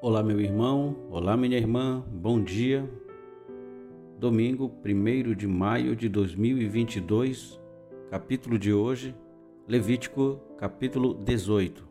Olá, meu irmão, olá, minha irmã, bom dia. Domingo, 1º de maio de 2022, capítulo de hoje, Levítico, capítulo 18.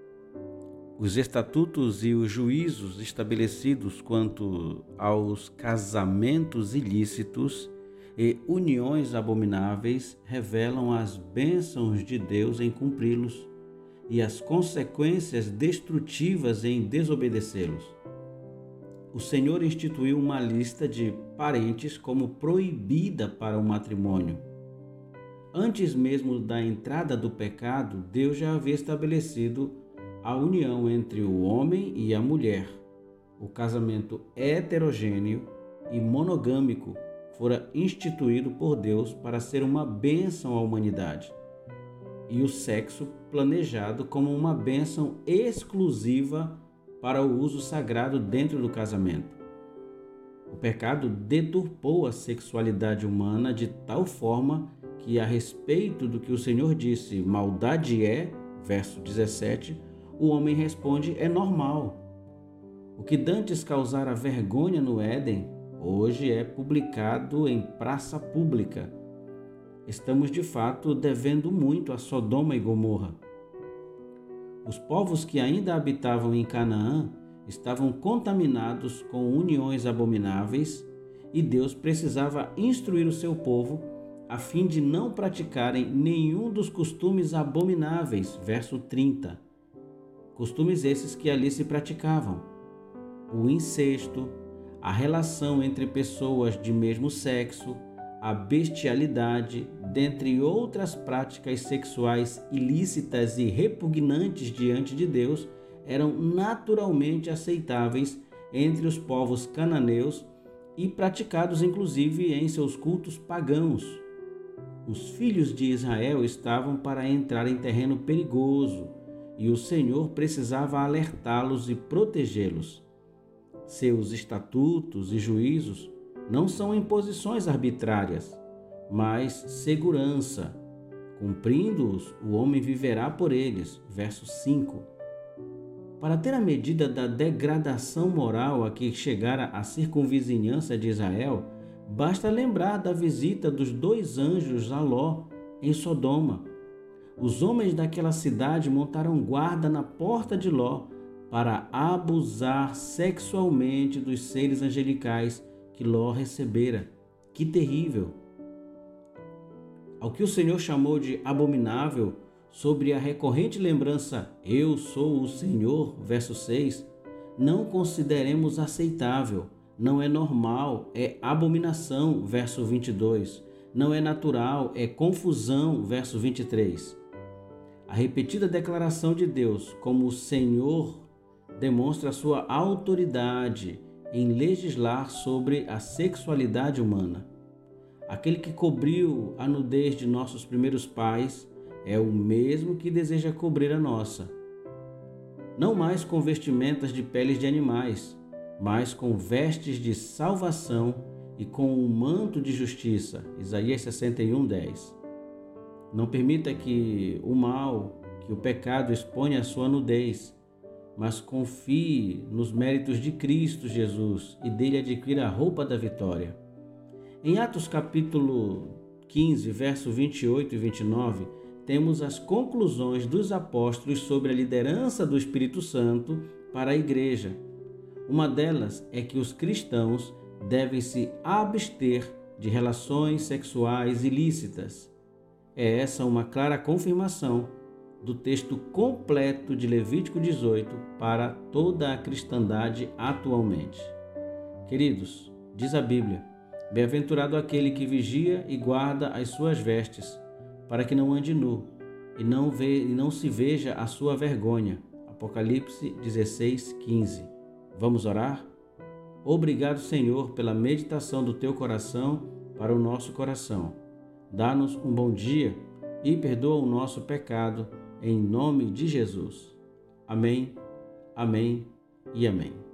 Os estatutos e os juízos estabelecidos quanto aos casamentos ilícitos e uniões abomináveis revelam as bênçãos de Deus em cumpri-los e as consequências destrutivas em desobedecê-los. O Senhor instituiu uma lista de parentes como proibida para o matrimônio. Antes mesmo da entrada do pecado, Deus já havia estabelecido a união entre o homem e a mulher. O casamento heterogêneo e monogâmico fora instituído por Deus para ser uma bênção à humanidade, e o sexo planejado como uma bênção exclusiva para o uso sagrado dentro do casamento. O pecado deturpou a sexualidade humana de tal forma que, a respeito do que o Senhor disse, maldade é, verso 17, o homem responde, é normal. O que dantes causara vergonha no Éden, hoje é publicado em praça pública. Estamos de fato devendo muito a Sodoma e Gomorra. Os povos que ainda habitavam em Canaã estavam contaminados com uniões abomináveis e Deus precisava instruir o seu povo a fim de não praticarem nenhum dos costumes abomináveis, verso 30. Costumes esses que ali se praticavam: o incesto, a relação entre pessoas de mesmo sexo, a bestialidade, dentre outras práticas sexuais ilícitas e repugnantes diante de Deus, eram naturalmente aceitáveis entre os povos cananeus e praticados inclusive em seus cultos pagãos. Os filhos de Israel estavam para entrar em terreno perigoso e o Senhor precisava alertá-los e protegê-los. Seus estatutos e juízos não são imposições arbitrárias, mas segurança. Cumprindo-os, o homem viverá por eles. Verso 5. Para ter a medida da degradação moral a que chegara a circunvizinhança de Israel, basta lembrar da visita dos 2 anjos a Ló em Sodoma. Os homens daquela cidade montaram guarda na porta de Ló para abusar sexualmente dos seres angelicais que Ló recebera. Que terrível! Ao que o Senhor chamou de abominável, sobre a recorrente lembrança, eu sou o Senhor, verso 6, não consideremos aceitável, não é normal, é abominação, verso 22, não é natural, é confusão, verso 23. A repetida declaração de Deus como o Senhor demonstra sua autoridade em legislar sobre a sexualidade humana. Aquele que cobriu a nudez de nossos primeiros pais é o mesmo que deseja cobrir a nossa. Não mais com vestimentas de peles de animais, mas com vestes de salvação e com um manto de justiça. Isaías 61:10. Não permita que o mal, que o pecado exponha a sua nudez, mas confie nos méritos de Cristo Jesus e dele adquira a roupa da vitória. Em Atos capítulo 15, verso 28 e 29, temos as conclusões dos apóstolos sobre a liderança do Espírito Santo para a igreja. Uma delas é que os cristãos devem se abster de relações sexuais ilícitas. É essa uma clara confirmação do texto completo de Levítico 18 para toda a cristandade atualmente. Queridos, diz a Bíblia, bem-aventurado aquele que vigia e guarda as suas vestes, para que não ande nu e não se veja a sua vergonha. Apocalipse 16:15. Vamos orar? Obrigado, Senhor, pela meditação do teu coração para o nosso coração. Dá-nos um bom dia e perdoa o nosso pecado, em nome de Jesus. Amém, amém e amém.